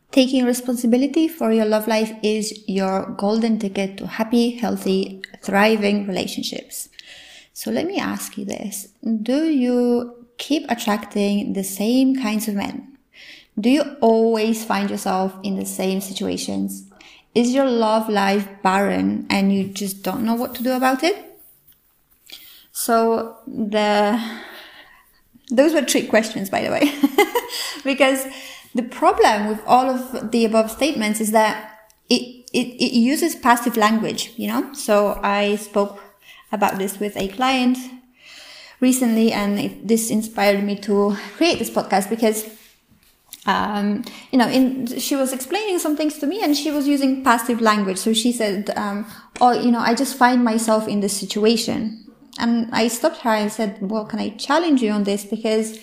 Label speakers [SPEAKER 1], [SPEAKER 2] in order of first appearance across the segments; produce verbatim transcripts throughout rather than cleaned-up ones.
[SPEAKER 1] Taking responsibility for your love life is your golden ticket to happy, healthy, thriving relationships. So let me ask you this. Do you keep attracting the same kinds of men? Do you always find yourself in the same situations? Is your love life barren and you just don't know what to do about it? So the those were trick questions, by the way, because the problem with all of the above statements is that it, it, it uses passive language, you know? So I spoke about this with a client recently, and it, this inspired me to create this podcast because, um, you know, in, she was explaining some things to me and she was using passive language. So she said, um, oh, you know, I just find myself in this situation. And I stopped her and said, well, can I challenge you on this? Because,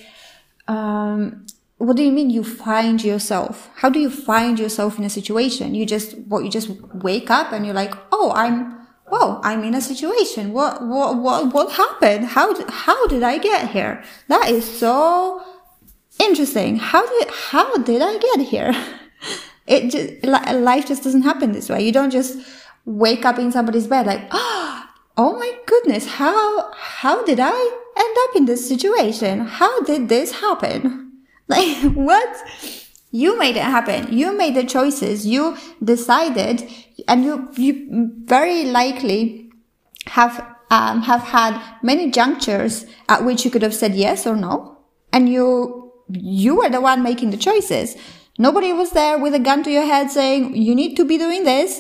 [SPEAKER 1] um, what do you mean you find yourself? How do you find yourself in a situation? You just, what, you just wake up and you're like, oh, I'm, whoa, I'm in a situation. What, what, what, what happened? How, did, how did I get here? That is so interesting. How did, how did I get here? It just, life just doesn't happen this way. You don't just wake up in somebody's bed like, oh, oh my goodness, how, how did I end up in this situation? How did this happen? Like, what? You made it happen. You made the choices. You decided, and you, you very likely have, um, have had many junctures at which you could have said yes or no. And you, you were the one making the choices. Nobody was there with a gun to your head saying, you need to be doing this.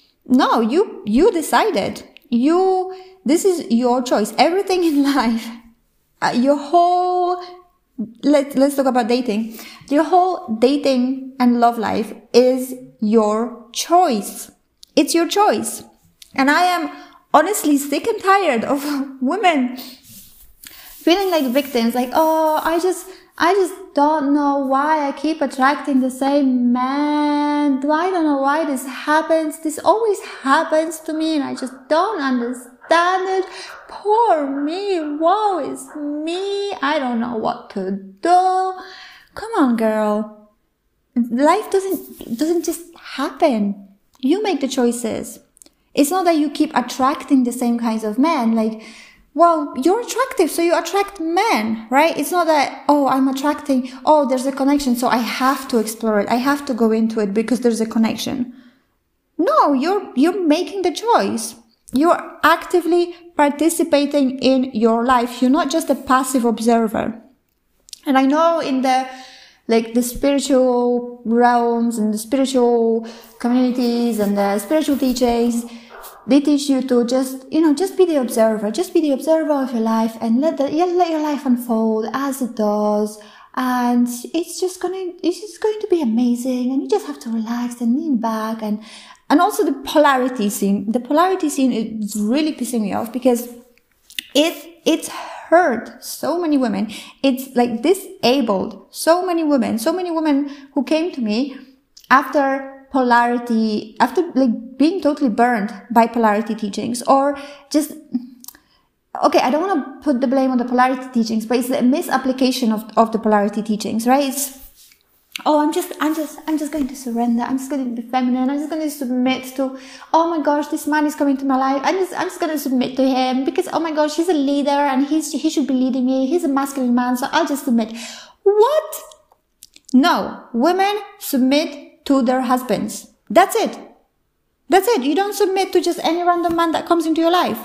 [SPEAKER 1] No, you, you decided. You, this is your choice. Everything in life, uh, your whole, let, let's talk about dating. Your whole dating and love life is your choice. It's your choice. And I am honestly sick and tired of women feeling like victims, like, oh, I just, I just don't know why I keep attracting the same man. I don't know why this happens. This always happens to me and I just don't understand it. Poor me. Woe is me. I don't know what to do. Come on, girl. Life doesn't, doesn't just happen. You make the choices. It's not that you keep attracting the same kinds of men. Like, well, you're attractive, so you attract men, right? It's not that, oh, I'm attracting, oh, there's a connection, so I have to explore it. I have to go into it because there's a connection. No, you're, you're making the choice. You're actively participating in your life. You're not just a passive observer. And I know in the, like the spiritual realms and the spiritual communities and the spiritual teachings, they teach you to just, you know, just be the observer, just be the observer of your life and let the, yeah, let your life unfold as it does. And it's just gonna, it's just going to be amazing. And you just have to relax and lean back. And, and also the polarity scene, the polarity scene is really pissing me off because it, it's hurt so many women. It's like disabled so many women, so many women who came to me after polarity, after like being totally burned by polarity teachings, or just, okay, I don't want to put the blame on the polarity teachings, but it's the misapplication of, of the polarity teachings, right? It's, oh, I'm just, I'm just, I'm just going to surrender. I'm just going to be feminine. I'm just going to submit to, oh my gosh, this man is coming to my life. I'm just, I'm just going to submit to him because, oh my gosh, he's a leader and he's, he should be leading me. He's a masculine man, so I'll just submit. What? No, women submit to their husbands. That's it. That's it. You don't submit to just any random man that comes into your life.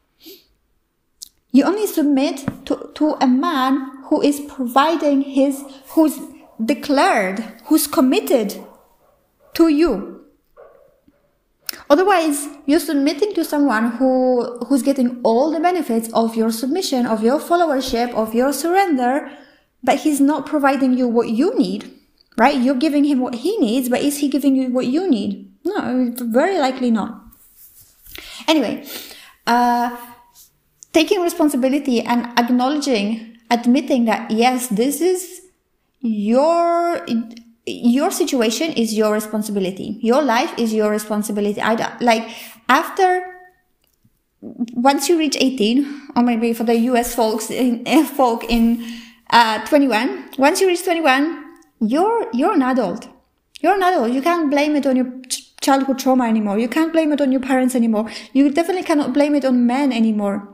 [SPEAKER 1] You only submit to, to a man who is providing his, who's declared, who's committed to you. Otherwise, you're submitting to someone who, who's getting all the benefits of your submission, of your followership, of your surrender, but he's not providing you what you need. Right? You're giving him what he needs, but is he giving you what you need? No, very likely not. Anyway, uh, taking responsibility and acknowledging, admitting that, yes, this is your, your situation is your responsibility. Your life is your responsibility. I don't, like, after, once you reach eighteen, or maybe for the U S folks, in, uh, folk in, uh, twenty-one, once you reach twenty-one, You're, you're an adult. You're an adult. You can't blame it on your ch- childhood trauma anymore. You can't blame it on your parents anymore. You definitely cannot blame it on men anymore.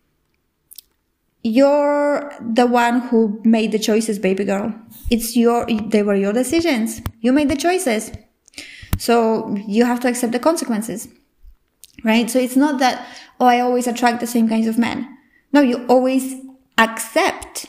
[SPEAKER 1] You're the one who made the choices, baby girl. It's your, they were your decisions. You made the choices. So you have to accept the consequences, right? So it's not that, oh, I always attract the same kinds of men. No, you always accept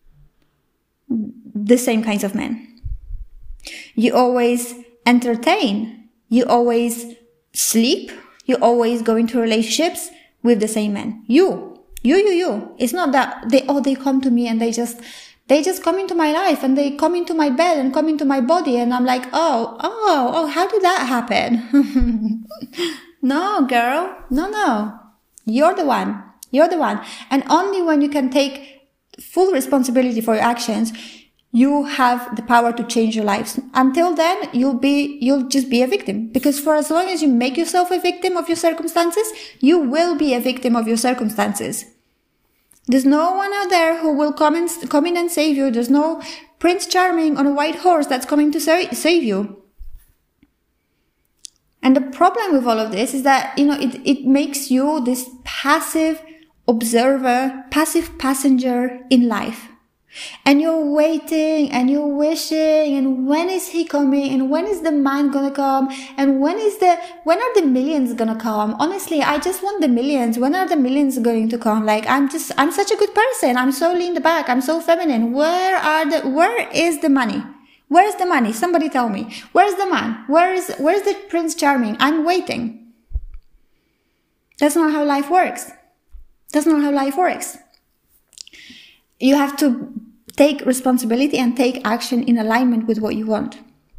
[SPEAKER 1] the same kinds of men. You always entertain. You always sleep. You always go into relationships with the same men. You. You, you, you. It's not that they, oh, they come to me and they just, they just come into my life and they come into my bed and come into my body. And I'm like, oh, oh, oh, how did that happen? No, girl. No, no. You're the one. You're the one. And only when you can take full responsibility for your actions, you have the power to change your lives. Until then, you'll be, you'll just be a victim. Because for as long as you make yourself a victim of your circumstances, you will be a victim of your circumstances. There's no one out there who will come and come in and save you. There's no Prince Charming on a white horse that's coming to sa- save you. And the problem with all of this is that, you know, it, it makes you this passive observer, passive passenger in life. And you're waiting and you're wishing, and when is he coming, and when is the man gonna come, and when is the, when are the millions gonna come? Honestly, I just want the millions. When are the millions going to come? Like, I'm just, I'm such a good person. I'm so lean the back. I'm so feminine. Where are the, where is the money? Where is the money? Somebody tell me. Where's the man? Where is, where's the Prince Charming? I'm waiting. That's not how life works. That's not how life works. You have to take responsibility and take action in alignment with what you want.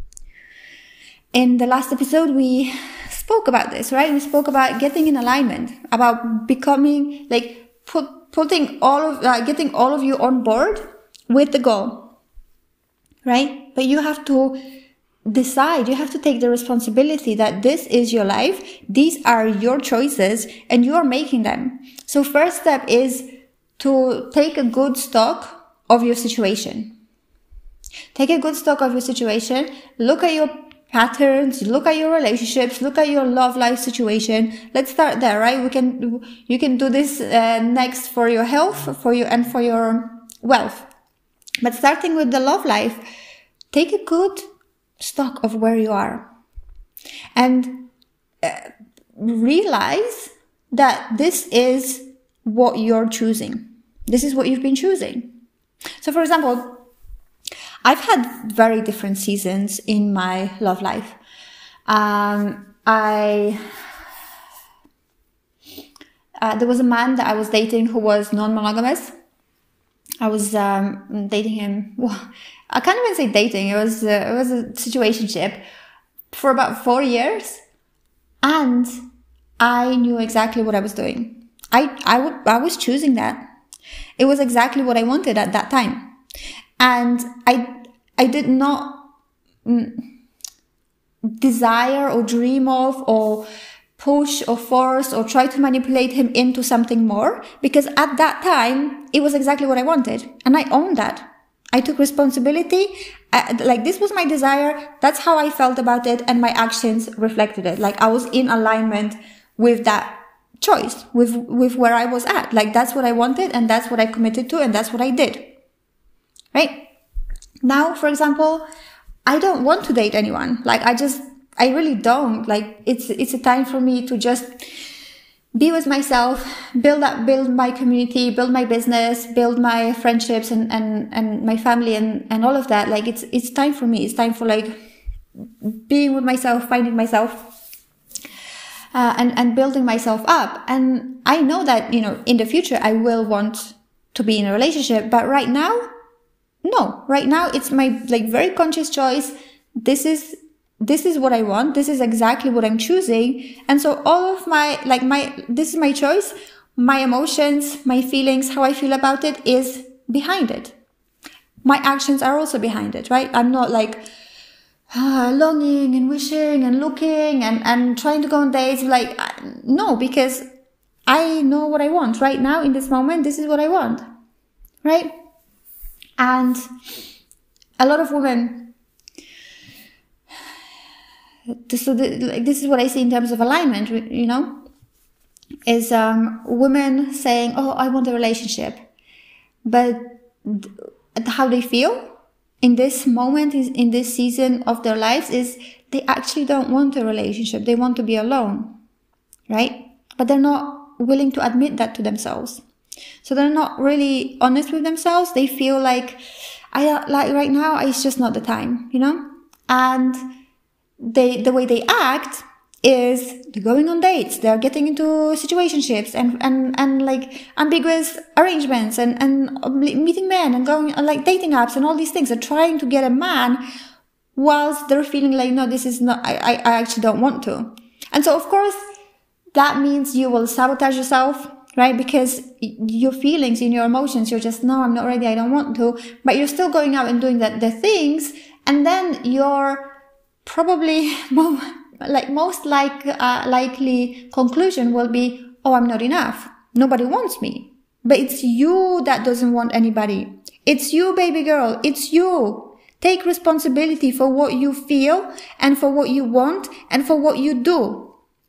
[SPEAKER 1] In the last episode, we spoke about this, right? We spoke about getting in alignment, about becoming, like, put, putting all of, uh, getting all of you on board with the goal, right? But you have to decide, you have to take the responsibility that this is your life, these are your choices, and you are making them. So first step is to take a good stock of your situation. Take a good stock of your situation. Look at your patterns. Look at your relationships. Look at your love life situation. Let's start there, right? We can, you can do this uh, next for your health, for you, and for your wealth. But starting with the love life, take a good stock of where you are, and uh, realize that this is what you're choosing. This is what you've been choosing. So, for example, I've had very different seasons in my love life. Um, I, uh, there was a man that I was dating who was non-monogamous. I was, um, dating him. Well, I can't even say dating. It was, uh, it was a situationship for about four years. And I knew exactly what I was doing. I, I would, I was choosing that. It was exactly what I wanted at that time. And I, I did not mm, desire or dream of or push or force or try to manipulate him into something more, because at that time, it was exactly what I wanted. And I owned that. I took responsibility. Uh, like, this was my desire. That's how I felt about it. And my actions reflected it. Like, I was in alignment with that choice, with, with where I was at. Like, that's what I wanted, and that's what I committed to, and that's what I did. Right? Now, for example, I don't want to date anyone. Like, I just, I really don't. Like, it's, it's a time for me to just be with myself, build up, build my community, build my business, build my friendships and, and, and my family and, and all of that. Like, it's, it's time for me. It's time for, like, being with myself, finding myself. Uh, and, and building myself up. And I know that, you know, in the future, I will want to be in a relationship, but right now, no, right now it's my, like, very conscious choice. This is, this is what I want. This is exactly what I'm choosing. And so all of my, like, my, this is my choice. My emotions, my feelings, how I feel about it is behind it. My actions are also behind it, right? I'm not like, Uh, longing and wishing and looking and, and trying to go on dates. Like, no, because I know what I want right now in this moment. This is what I want, right? And a lot of women, So the, like, this is what I see in terms of alignment, you know, is um, women saying, oh, I want a relationship. But how they feel in this moment, in this season of their lives, is they actually don't want a relationship. They want to be alone, right? But they're not willing to admit that to themselves. So they're not really honest with themselves. They feel like, I like right now, it's just not the time, you know? And they, the way they act is they're going on dates, they're getting into situationships and, and, and like ambiguous arrangements and, and meeting men and going on like dating apps and all these things. They're trying to get a man whilst they're feeling like, no, this is not, I, I, I actually don't want to. And so of course, that means you will sabotage yourself, right? Because your feelings and your emotions, you're just, no, I'm not ready, I don't want to, but you're still going out and doing that, the things, and then you're probably more, like most like uh, likely conclusion will be, oh, I'm not enough. Nobody wants me. But it's you that doesn't want anybody. It's you, baby girl. It's you. Take responsibility for what you feel and for what you want and for what you do.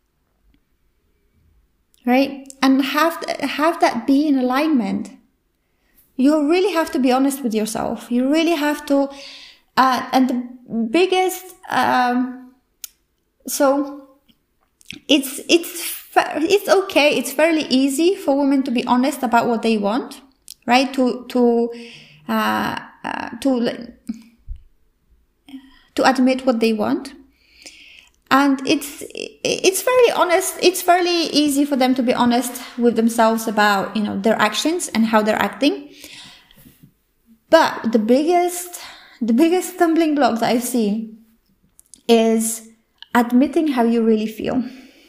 [SPEAKER 1] Right? And have, have that be in alignment. You really have to be honest with yourself. You really have to, uh, and the biggest, um, So it's, it's, it's okay. It's fairly easy for women to be honest about what they want, right? To, to, uh, uh, to, to admit what they want. And it's, it's very honest. It's fairly easy for them to be honest with themselves about, you know, their actions and how they're acting. But the biggest, the biggest stumbling block that I've seen is admitting how you really feel.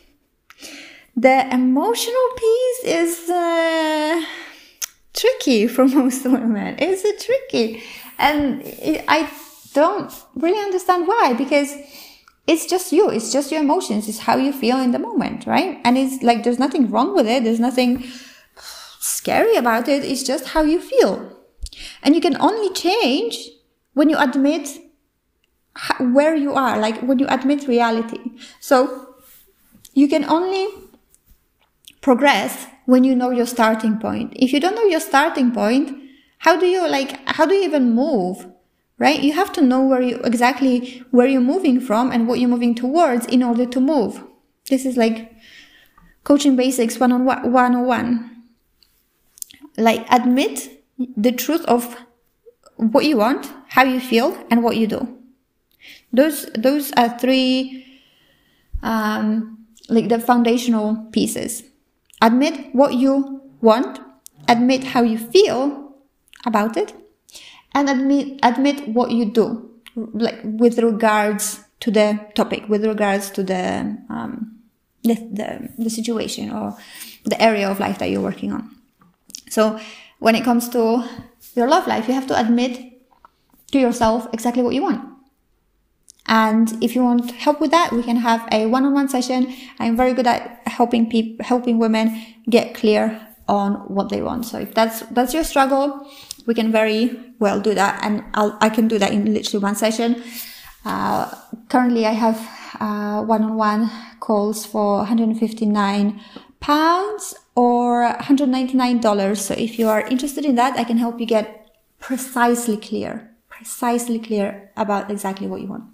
[SPEAKER 1] The emotional piece is uh, tricky for most women. It's uh, tricky. And it, I don't really understand why, because it's just you. It's just your emotions. It's how you feel in the moment, right? And it's like, there's nothing wrong with it. There's nothing scary about it. It's just how you feel. And you can only change when you admit where you are, like when you admit reality. So you can only progress when you know your starting point. If you don't know your starting point, how do you like, how do you even move, right? You have to know where you exactly where you're moving from and what you're moving towards in order to move. This is like coaching basics one on one, one on one. Like admit the truth of what you want, how you feel, and what you do. Those, those are three, um, like the foundational pieces. Admit what you want, admit how you feel about it, and admit, admit what you do, like with regards to the topic, with regards to the, um, the, the, the situation or the area of life that you're working on. So when it comes to your love life, you have to admit to yourself exactly what you want. And if you want help with that, we can have a one-on-one session. I'm very good at helping people, helping women get clear on what they want. So if that's, that's your struggle, we can very well do that. And I'll, I can do that in literally one session. Uh, currently I have, uh, one-on-one calls for one hundred fifty-nine pounds or one hundred ninety-nine dollars. So if you are interested in that, I can help you get precisely clear, precisely clear about exactly what you want.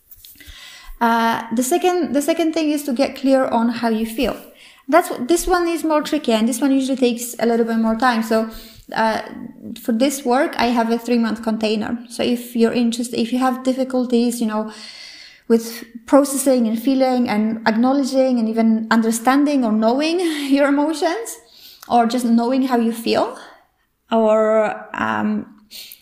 [SPEAKER 1] Uh, the second, the second thing is to get clear on how you feel. That's what, this one is more tricky, and this one usually takes a little bit more time. So, uh, for this work, I have a three month container. So if you're interested, if you have difficulties, you know, with processing and feeling and acknowledging and even understanding or knowing your emotions, or just knowing how you feel, or, um,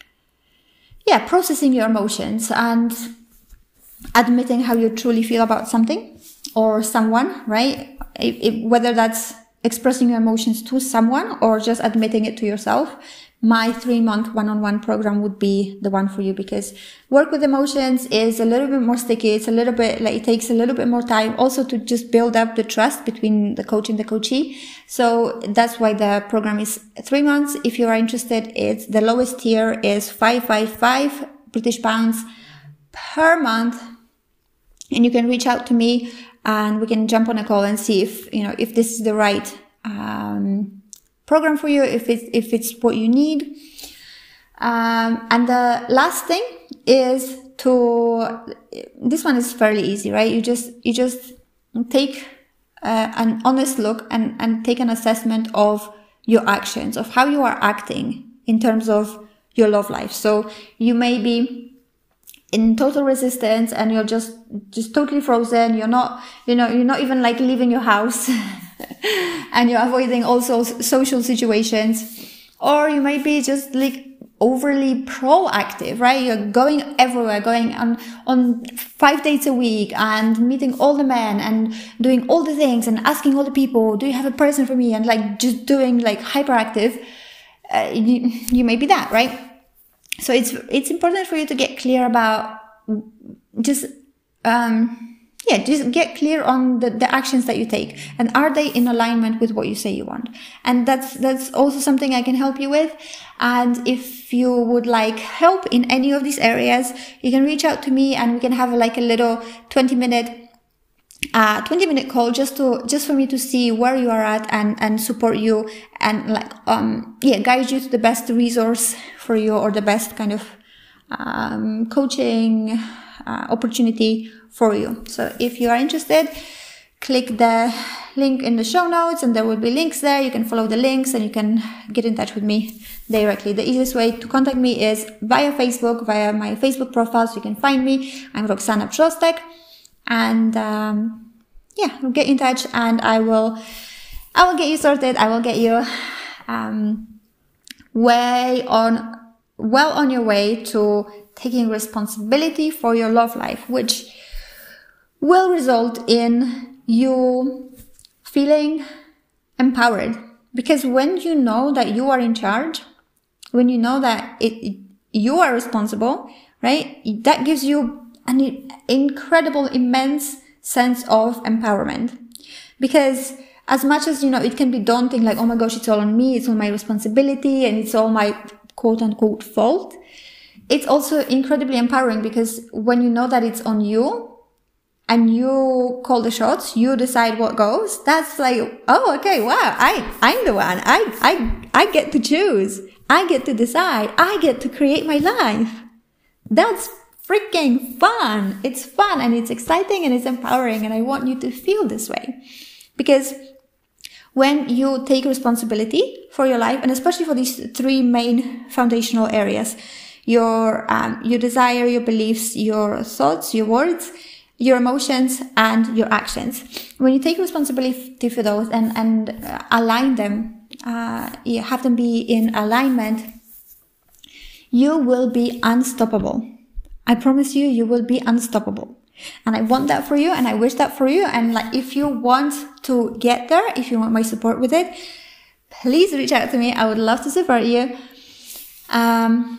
[SPEAKER 1] yeah, processing your emotions and admitting how you truly feel about something or someone, right? If, if, whether that's expressing your emotions to someone or just admitting it to yourself, my three month one-on-one program would be the one for you, because work with emotions is a little bit more sticky. It's a little bit like, it takes a little bit more time also to just build up the trust between the coach and the coachee. So that's why the program is three months. If you are interested, it's the lowest tier is five hundred fifty-five British pounds per month. and you can reach out to me and we can jump on a call and see if, you know, if this is the right, um, program for you, if it's, if it's what you need. Um, and the last thing is to, this one is fairly easy, right? You just, you just take uh, an honest look and, and take an assessment of your actions, of how you are acting in terms of your love life. So you may be in total resistance and you're just, just totally frozen. You're not, you know, you're not even like leaving your house and you're avoiding also social situations. Or you might be just like overly proactive, right? You're going everywhere, going on, on five dates a week and meeting all the men and doing all the things and asking all the people, do you have a person for me? And like just doing like hyperactive. Uh, you, you may be that, right? So it's, it's important for you to get clear about just, um, yeah, just get clear on the, the actions that you take, and are they in alignment with what you say you want? And that's, that's also something I can help you with. And if you would like help in any of these areas, you can reach out to me and we can have like a little twenty minute, uh, twenty minute call just to, just for me to see where you are at and, and support you and like, um, yeah, guide you to the best resource for you or the best kind of, um, coaching, uh, opportunity for you. So if you are interested, click the link in the show notes and there will be links there. You can follow the links and you can get in touch with me directly. The easiest way to contact me is via Facebook, via my Facebook profile. So you can find me. I'm Roxana Brzostek. And, um, yeah, we'll get in touch and I will, I will get you sorted. I will get you, um, way on, well on your way to taking responsibility for your love life, which will result in you feeling empowered. Because when you know that you are in charge, when you know that it, you are responsible, right? That gives you an incredible, immense sense of empowerment. Because as much as, you know, it can be daunting, like, oh my gosh, it's all on me, it's all my responsibility, and it's all my quote unquote fault. It's also incredibly empowering because when you know that it's on you, and you call the shots, you decide what goes, that's like, oh, okay, wow, I, I'm the one. I, I, I get to choose. I get to decide. I get to create my life. That's freaking fun. It's fun and it's exciting and it's empowering. And I want you to feel this way because when you take responsibility for your life, and especially for these three main foundational areas, your, um, your desire, your beliefs, your thoughts, your words, your emotions and your actions. When you take responsibility for those and, and uh, align them, uh, you have them be in alignment, you will be unstoppable. I promise you, you will be unstoppable. And I want that for you and I wish that for you. And like, if you want to get there, if you want my support with it, please reach out to me. I would love to support you. Um,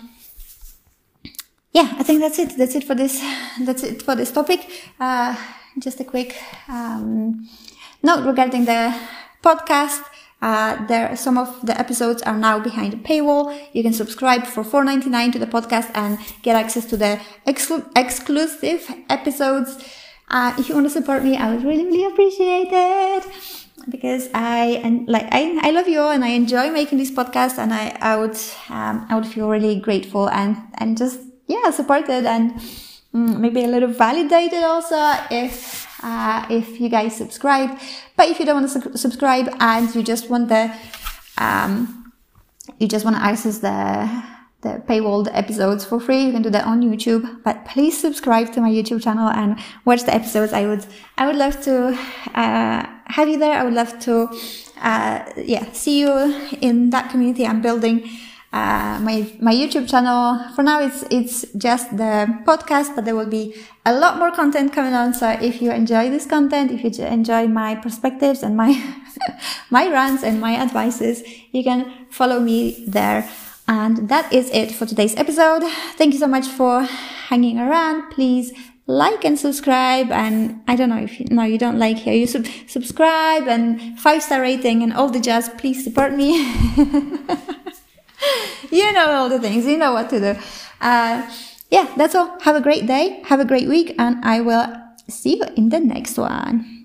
[SPEAKER 1] Yeah, I think that's it. That's it for this. That's it for this topic. Uh, just a quick um, note regarding the podcast. Uh, there, some of the episodes are now behind the paywall. You can subscribe for four ninety-nine to the podcast and get access to the exclu- exclusive episodes. Uh, if you want to support me, I would really, really appreciate it. Because I and like I, I love you all and I enjoy making this podcast, and I, I would um, I would feel really grateful and and just. Yeah, supported and mm, maybe a little validated also if uh, if you guys subscribe. But if you don't want to su- subscribe and you just want the um you just want to access the the paywalled episodes for free, you can do that on YouTube. But please subscribe to my YouTube channel and watch the episodes. I would I would love to uh, have you there. I would love to uh, yeah see you in that community I'm building. Uh, my, my YouTube channel. For now, it's, it's just the podcast, but there will be a lot more content coming on. So if you enjoy this content, if you enjoy my perspectives and my, my rants and my advices, you can follow me there. And that is it for today's episode. Thank you so much for hanging around. Please like and subscribe. And I don't know if you, no, you don't like here, you sub- subscribe and five star rating and all the jazz. Please support me. You know all the things, you know what to do. Uh, yeah, that's all. Have a great day. Have a great week. And I will See you in the next one.